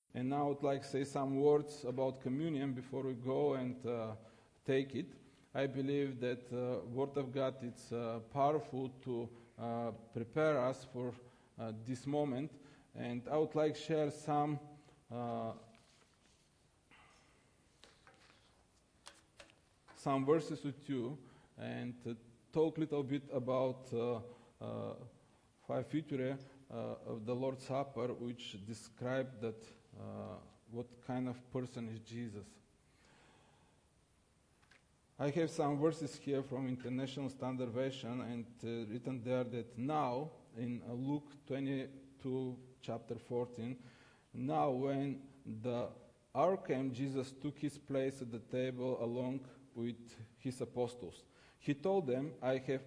And now I would like to say some words about communion before we go and take it. I believe that Word of God is powerful to prepare us for this moment. And I would like to share some verses with you and talk a little bit about five feature of the Lord's Supper, which describe that what kind of person is Jesus. I have some verses here from International Standard Version, and written there that now, in Luke 22, chapter 14, now when the hour came, Jesus took his place at the table along with his apostles. He told them, I have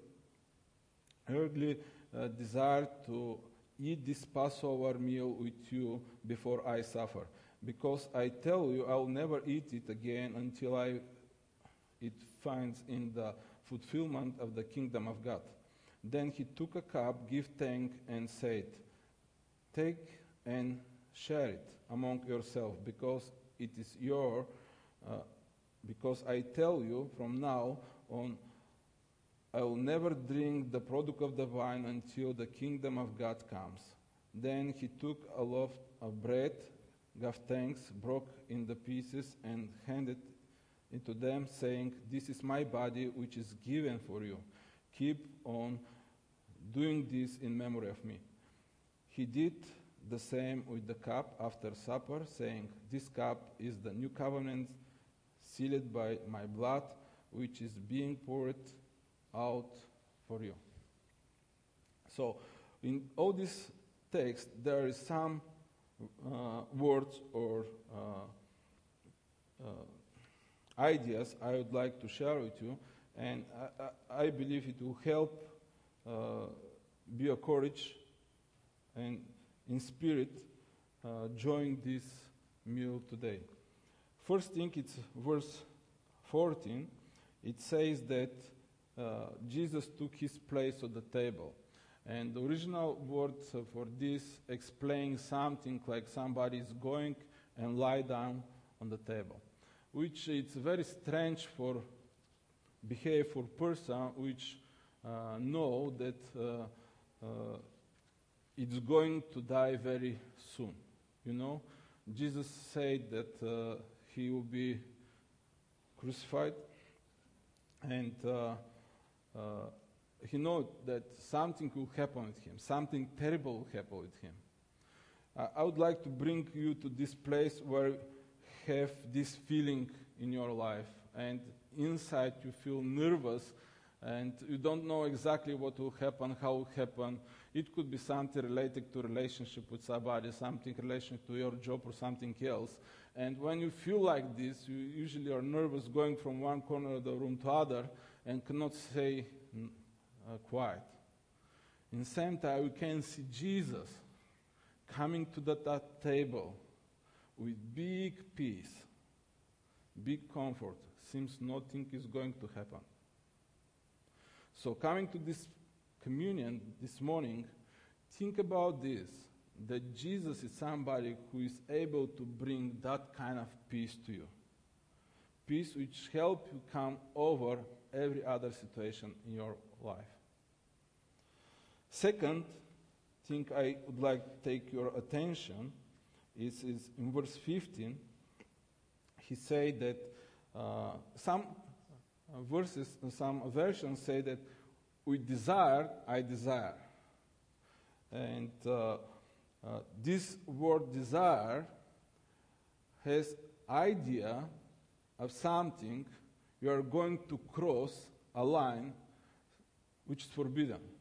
early desired to eat this Passover meal with you before I suffer, because I tell you I will never eat it again until it finds in the fulfillment of the kingdom of God. Then he took a cup, gave thanks, and said, take and share it among yourselves, because it is because I tell you from now on, I will never drink the product of the vine until the kingdom of God comes. Then he took a loaf of bread, gave thanks, broke in the pieces, and handed it to them, saying, this is my body which is given for you. Keep on doing this in memory of me. He did the same with the cup after supper, saying, this cup is the new covenant sealed by my blood, which is being poured out for you. So, in all this text, there is some words or ideas I would like to share with you, and I believe it will help be a courage and in spirit join this meal today. First thing, it's verse 14. It says that Jesus took his place at the table. And the original word for this explains something like somebody is going and lie down on the table, which it's very strange for behave for person which know that it's going to die very soon. You know, Jesus said that he will be crucified, and he knows that something will happen with him, something terrible will happen with him. I would like to bring you to this place where you have this feeling in your life, and inside you feel nervous, and you don't know exactly what will happen, how will happen. It could be something related to relationship with somebody, something related to your job or something else. And when you feel like this, you usually are nervous going from one corner of the room to other and cannot stay quiet. In the same time, you can see Jesus coming to that table with big peace, big comfort. Seems nothing is going to happen. So coming to this communion this morning, think about this, that Jesus is somebody who is able to bring that kind of peace to you. Peace which helps you come over every other situation in your life. Second thing I would like to take your attention is in verse 15. He said that some verses, some versions say that we desire, I desire. And this word desire has idea of something you are going to cross a line which is forbidden.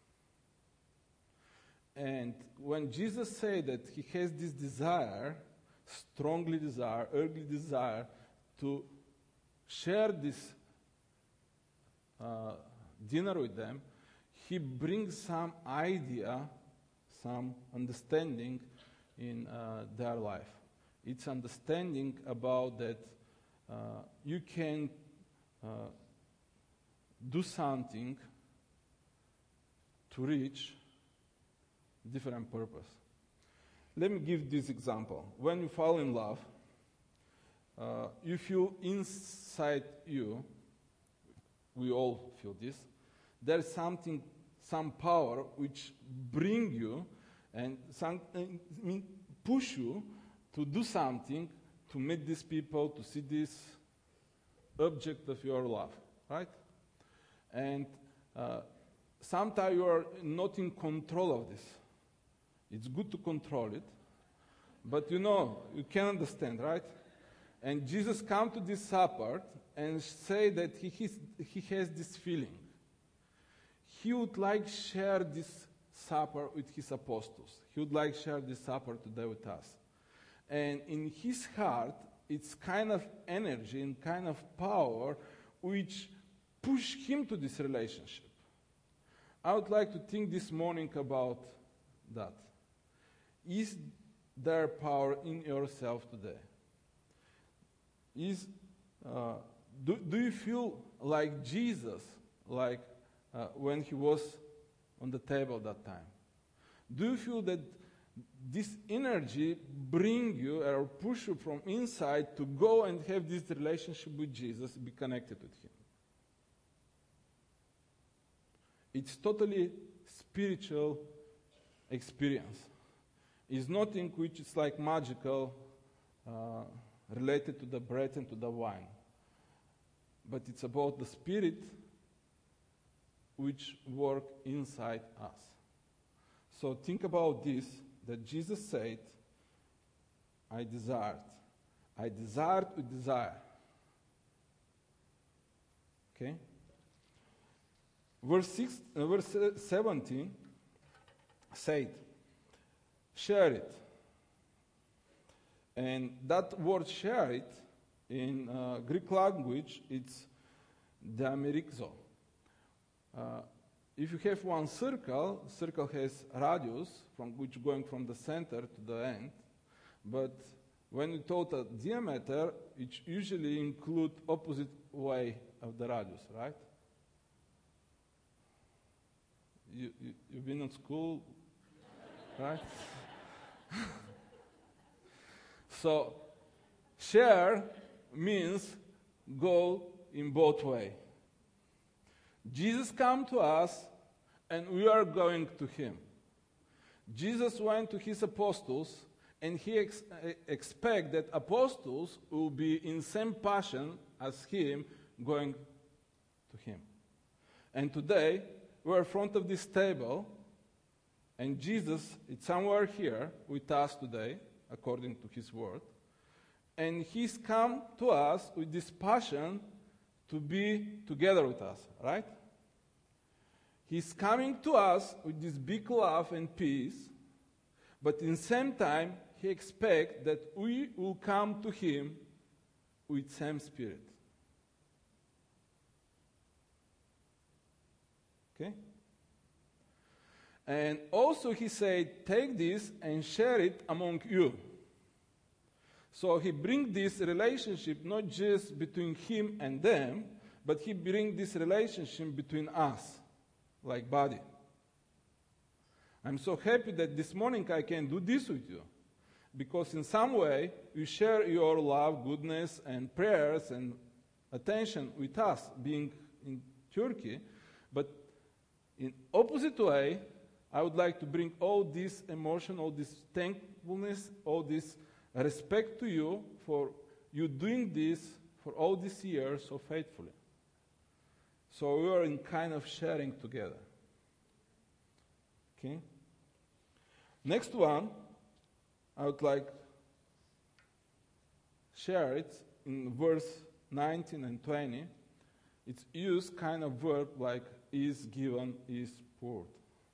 And when Jesus said that he has this desire, strongly desire, early desire to share this dinner with them, he brings some idea, some understanding in their life. It's understanding about that you can do something to reach different purpose. Let me give this example. When you fall in love, you feel inside you, we all feel this, there's something, some power which bring you and push you to do something, to meet these people, to see this object of your love, right? And sometimes you are not in control of this. It's good to control it, but you can understand, right? And Jesus come to this supper and say that he has this feeling. He would like share this supper with his apostles. He would like share this supper today with us. And in his heart, it's kind of energy and kind of power which push him to this relationship. I would like to think this morning about that. Is there power in yourself today? Do you feel like Jesus, like when he was on the table that time? Do you feel that this energy bring you or push you from inside to go and have this relationship with Jesus, be connected with him? It's totally spiritual experience. It's nothing which is like magical, related to the bread and to the wine. But it's about the Spirit which work inside us. So think about this, that Jesus said, I desired with desire. Okay? Verse 17 said, share it. And that word share it, in Greek language, it's diamerixo. If you have one circle has radius, which going from the center to the end. But when you talk a diameter, it usually include opposite way of the radius, right? You've been in school, right? So, share means go in both ways. Jesus come to us, and we are going to him. Jesus went to his apostles, and he expect that apostles will be in same passion as him, going to him. And today, we're in front of this table, and Jesus is somewhere here with us today, according to his word. And he's come to us with this passion to be together with us, right? He's coming to us with this big love and peace, but in the same time, he expects that we will come to him with same spirit. Okay? And also he said, take this and share it among you. So he brings this relationship not just between him and them, but he brings this relationship between us, like body. I'm so happy that this morning I can do this with you, because in some way you share your love, goodness, and prayers and attention with us, being in Turkey. But in opposite way, I would like to bring all this emotion, all this thankfulness, all this respect to you for you doing this for all these years so faithfully. So we are in kind of sharing together. Okay? Next one, I would like share it in verse 19 and 20. It's used kind of verb like is given, is poured.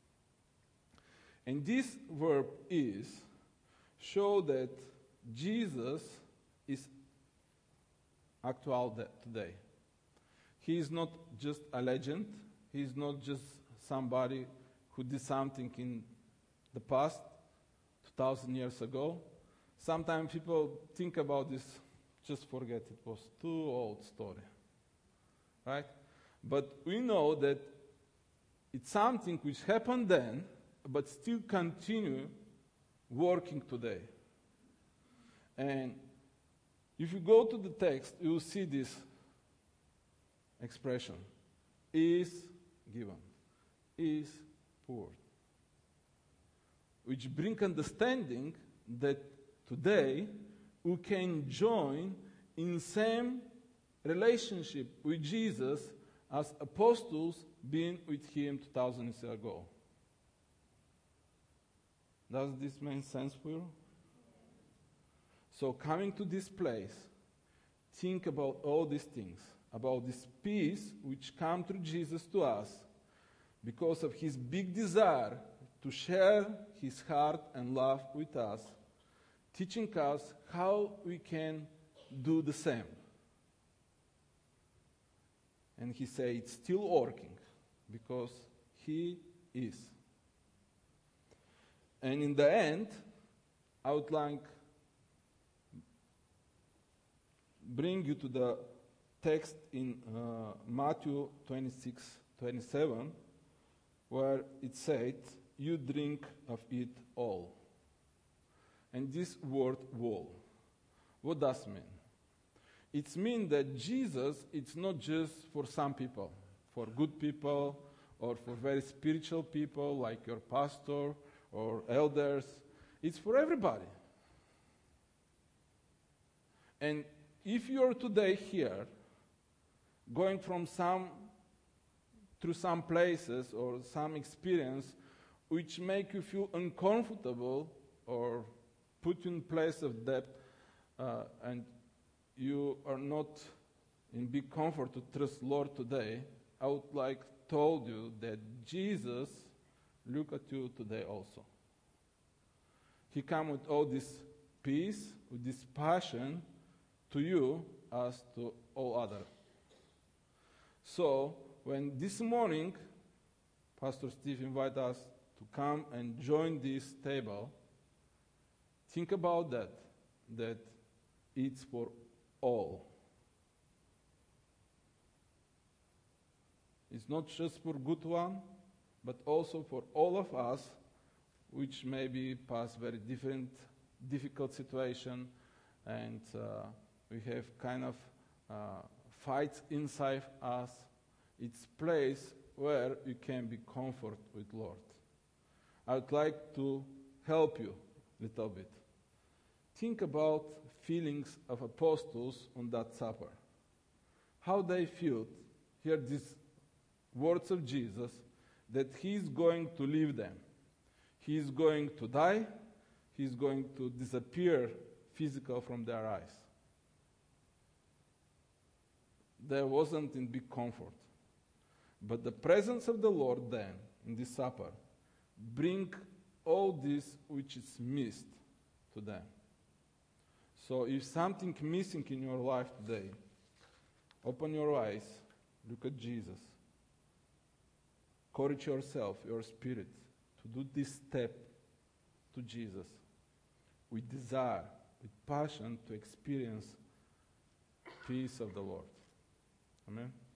And this verb is show that Jesus is actual today. He is not just a legend. He is not just somebody who did something in the past, 2,000 years ago. Sometimes people think about this, just forget it was too old story. Right? But we know that it's something which happened then, but still continue working today. And if you go to the text, you will see this expression, is given, is poured, which bring understanding that today we can join in same relationship with Jesus as apostles been with him 2,000 years ago. Does this make sense for you? So coming to this place, think about all these things, about this peace which come through Jesus to us because of his big desire to share his heart and love with us, teaching us how we can do the same. And he said it's still working because he is. And in the end, I would like bring you to the text in Matthew 26:27, where it said, "You drink of it all." And this word "all," what does it mean? It means that Jesus, it's not just for some people, for good people, or for very spiritual people like your pastor or elders. It's for everybody. And if you're today here, going through some places or some experience which make you feel uncomfortable or put you in place of debt, and you are not in big comfort to trust Lord today, I would like told you that Jesus look at you today also. He come with all this peace, with this passion to you as to all other. So when this morning Pastor Steve invited us to come and join this table, think about that it's for all. It's not just for good one, but also for all of us, which maybe pass very difficult situation, and we have kind of fights inside us. It's place where you can be comfort with Lord. I would like to help you a little bit. Think about feelings of apostles on that supper. How they felt. Hear these words of Jesus that he's going to leave them. He's going to die. He's going to disappear physical from their eyes. There wasn't in big comfort. But the presence of the Lord then, in this supper, bring all this which is missed to them. So if something missing in your life today, open your eyes, look at Jesus. Encourage yourself, your spirit, to do this step to Jesus with desire, with passion to experience peace of the Lord. Amen.